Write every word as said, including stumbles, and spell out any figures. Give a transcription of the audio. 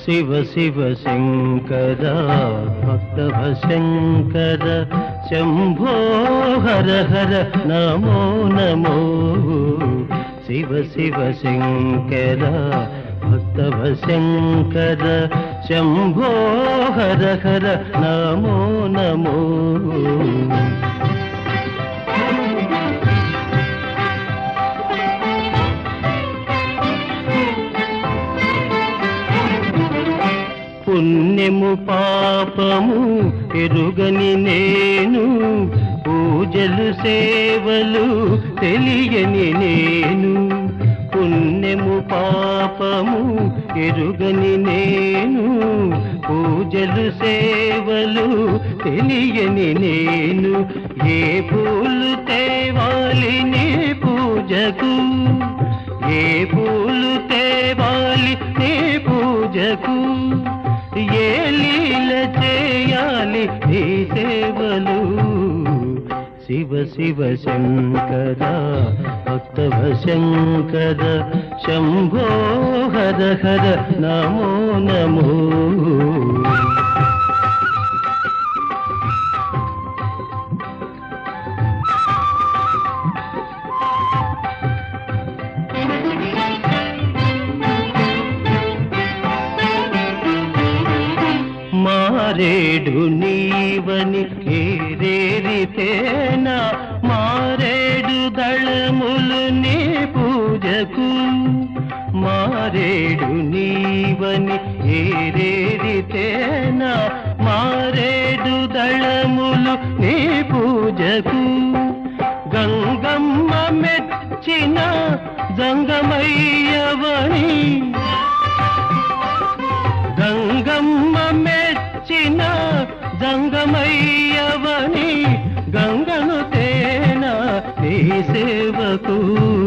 శివ శివ శంకర భక్తవ శంకర శంభో హర హర నమో నమో శివ శివ శంకర భక్తవ శంకర శంభో హర హర నమో నమో పుణ్యము పాపము ఎరుగని నేను పూజలు సేవలు తెలియని నేను పుణ్యము పాపము ఎరుగని నేను పూజలు సేవలు తెలియని నేను ఏ పూలు తేవాలి నీ పూజకు ఏ పూలు తేవాలి నీ పూజకు ఏ లీల చేయాలి నీ సేవలు శివ శివ శంకర భక్తవ శంకర శంభో హర హర నమో నమో మారేడు నీవని ఏరేరితేనా మారేడు దళములు నీ పూజకు మారేడు నీవని ఏరేరితేనా మారేడు దళములు నీ పూజకు గంగమ్మ మెచ్చిన జంగమయ్యవని గంగమ్మ మెచ్చిన జంగమయ్యవని గంగను తేనా నీ సేవకు